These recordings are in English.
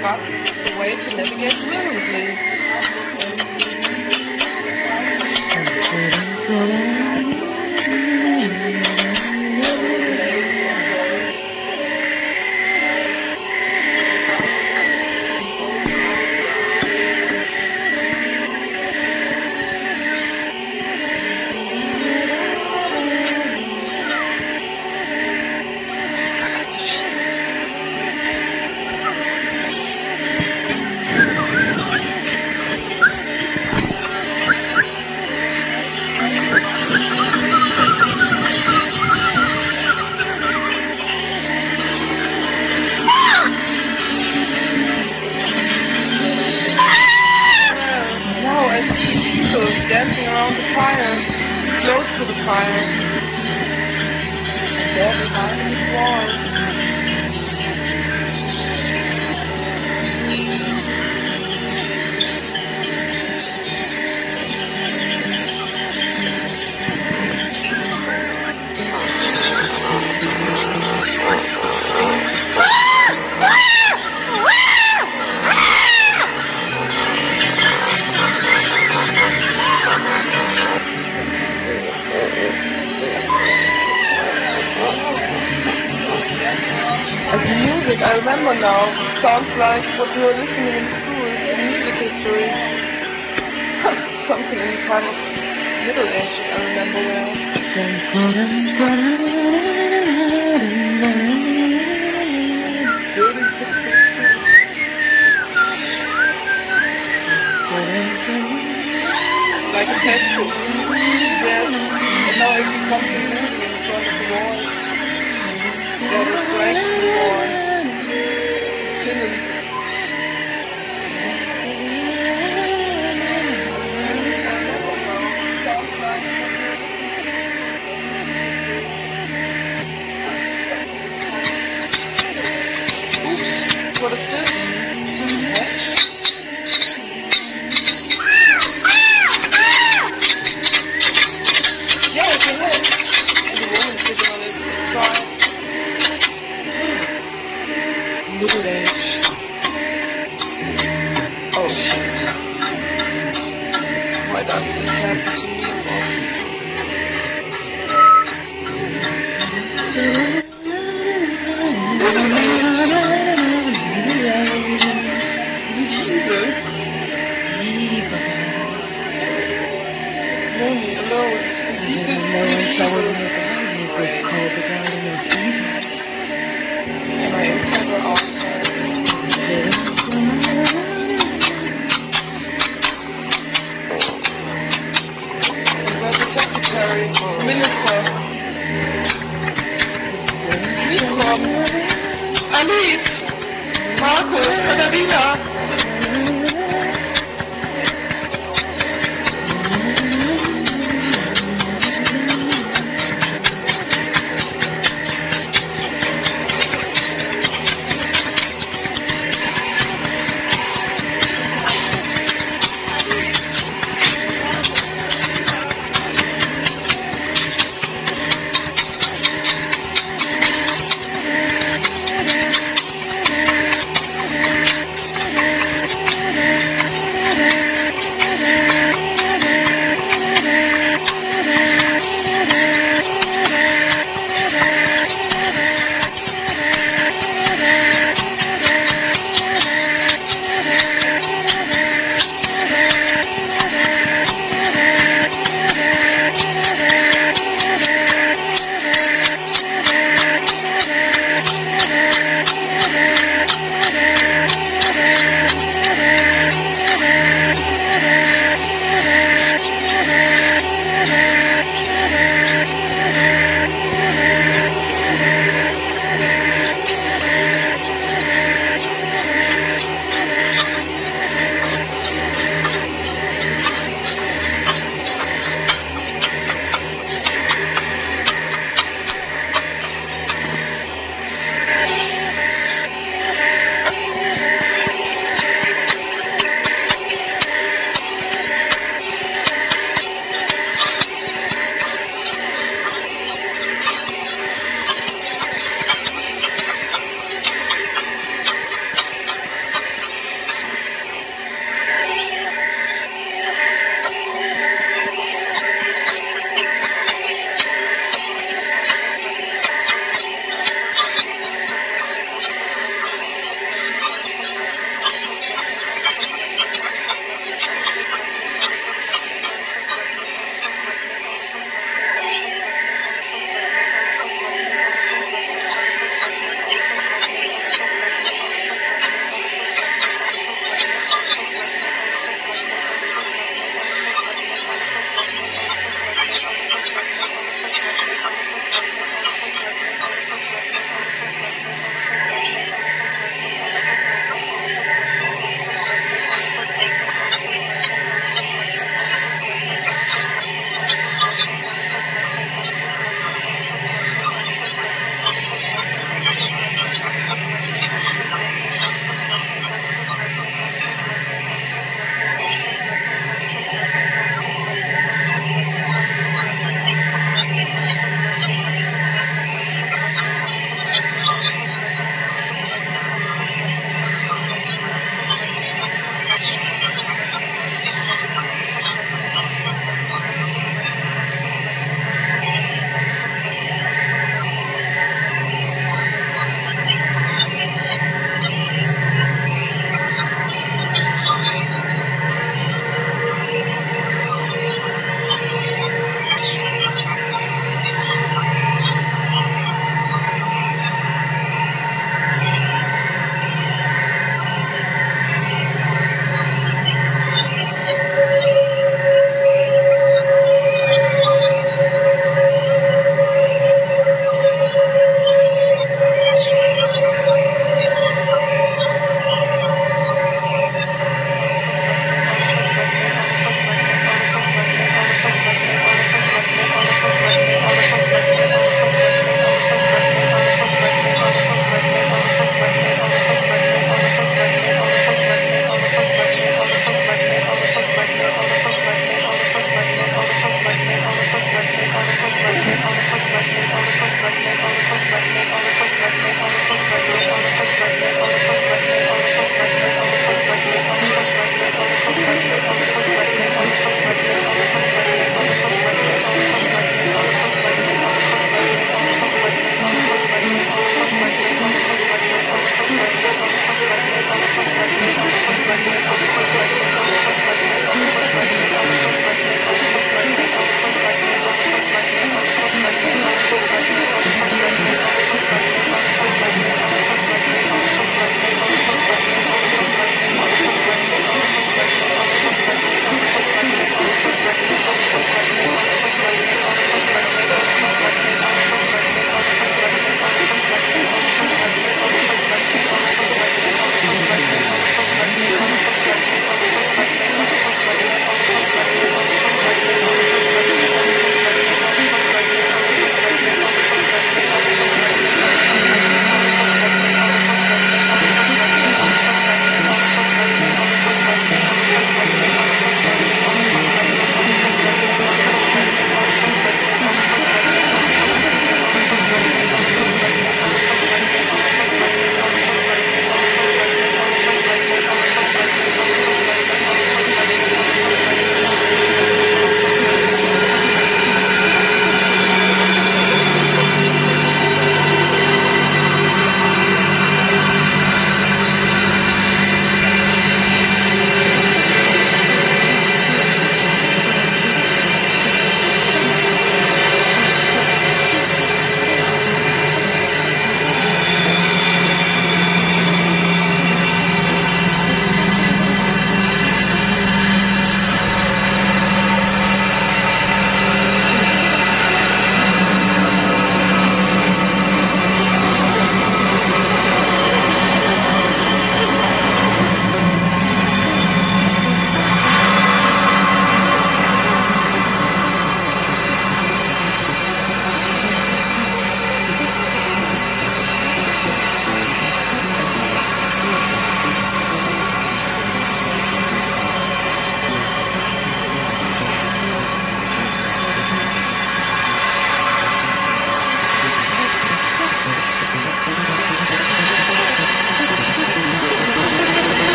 but the way to navigate fluently. Dancing around the fire, close to the fire, and there behind the wall. I remember now. Sounds like what we were listening in school in music history. Something in the time of Middle Age, I remember well. Building 662. Like a textbook. Yes. And now I see something moving in front of the wall. There is right in the wall. What is this? Yeah, it's a head. And the woman sitting on it inside. Middle Age. Oh shit. Why does this happen to me? Alice, Markus, Katharina.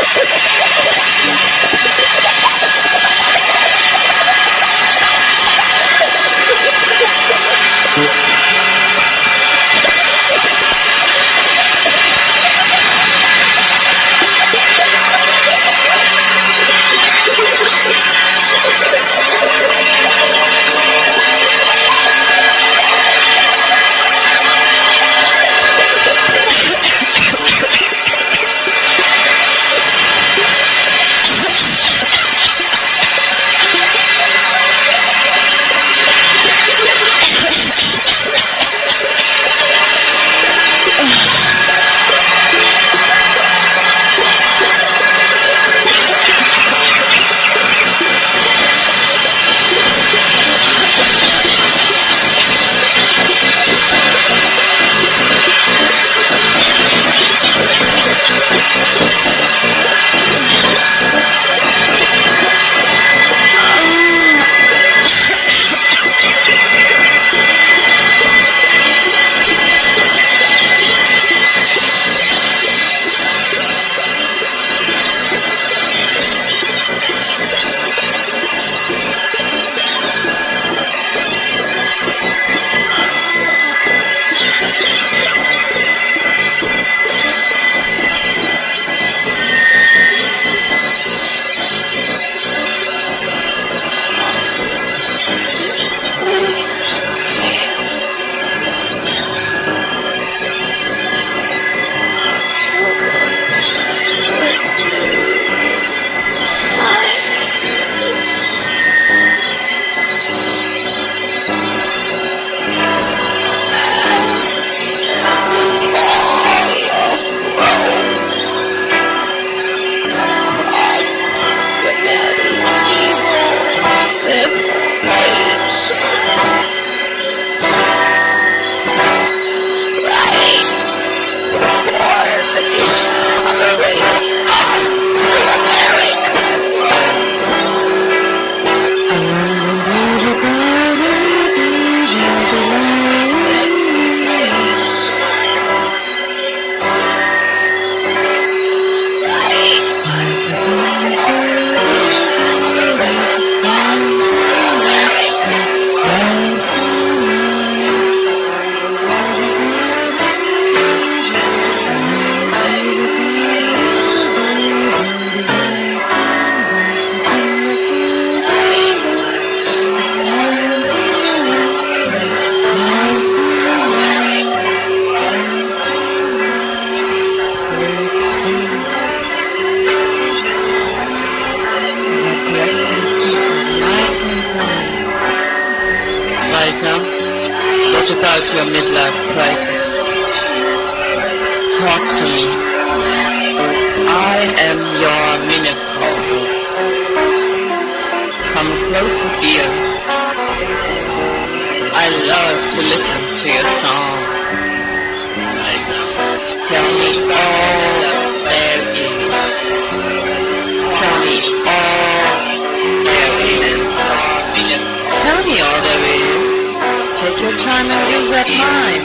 about your midlife crisis. Talk to me. I am your miracle. Come closer, dear. I love to listen to your song. Tell me all there is. Tell me all there is. Tell me all there is. Take your time and use that mind.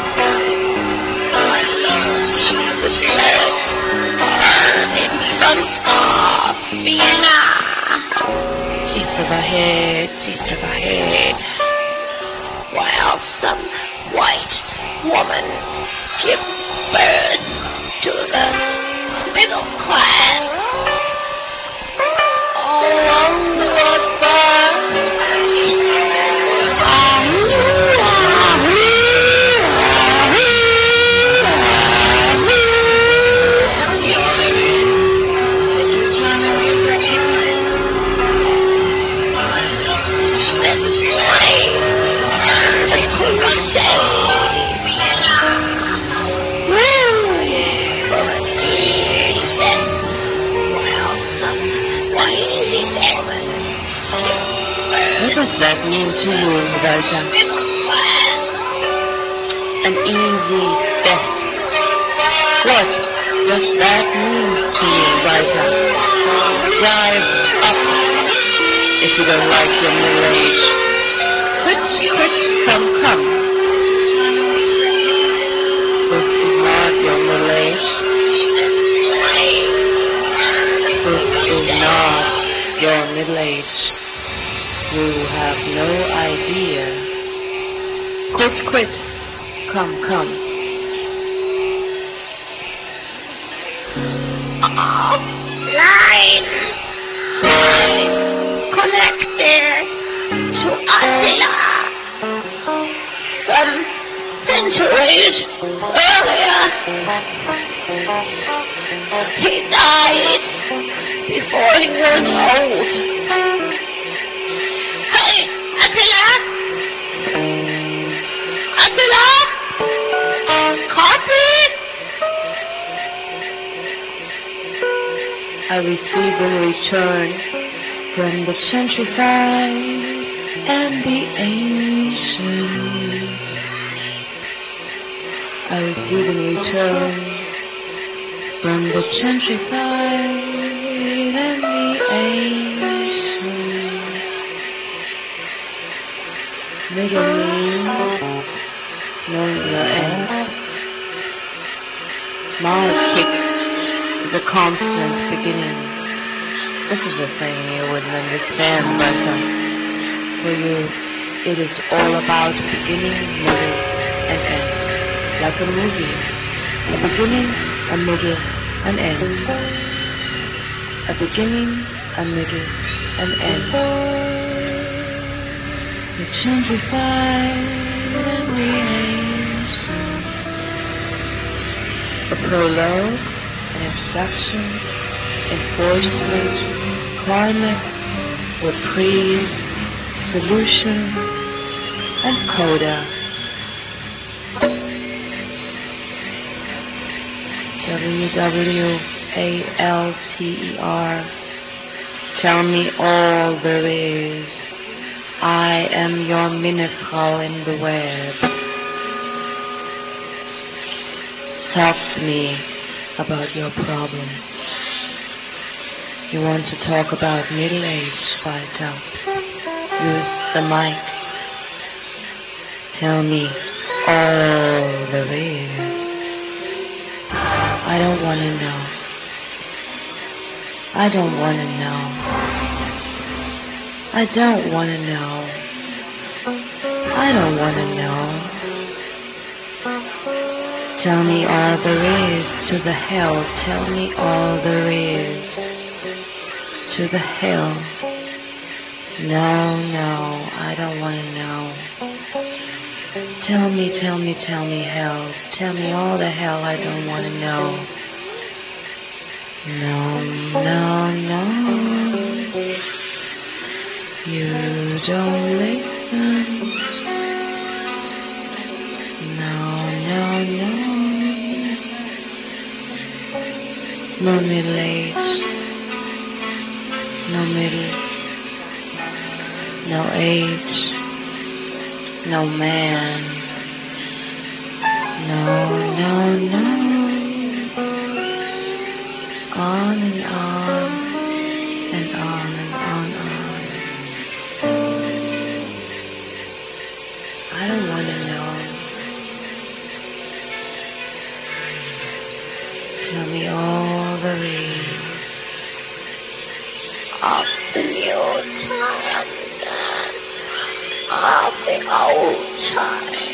I love the church in front of Vienna. Seat of a head, while some white woman gives birth to the middle class. All along the road. What does that mean to you, Raja? An easy death. What does that mean to you, Raja? Drive up if you don't like your middle age. Come. This is not your middle age. middle age. You have no idea. Quit. Come. Line connected to Attila. Some centuries earlier, he died before he was old. Hey, Attila! Copy! I receive in return from the gentrified and the ancient. I receive in return from the gentrified and the ancient. Middle means knowing your end. Monarchic is a constant beginning. This is a thing you wouldn't understand, but for you, it is all about beginning, middle, and end. Like a movie. A beginning, a middle, an end. A beginning, a middle, an end. The gentrified and the ancient. A prologue, an introduction, enforcement, climax, reprise, solution, and coda. WWALTER. Tell me all there is. I am your Minifrau in the web. Talk to me about your problems. You want to talk about middle age, fight up. Use the mic. Tell me all there is. I don't want to know. I don't want to know. I don't want to know. I don't want to know. Tell me all there is to the hell. Tell me all there is to the hell. No, I don't want to know. Tell me hell. Tell me all the hell I don't want to know. No. You don't listen. No. No middle age. No middle. No age. No man. No. On and on and on and on. I don't want to know. Tell me all there is of the new times and of the old times.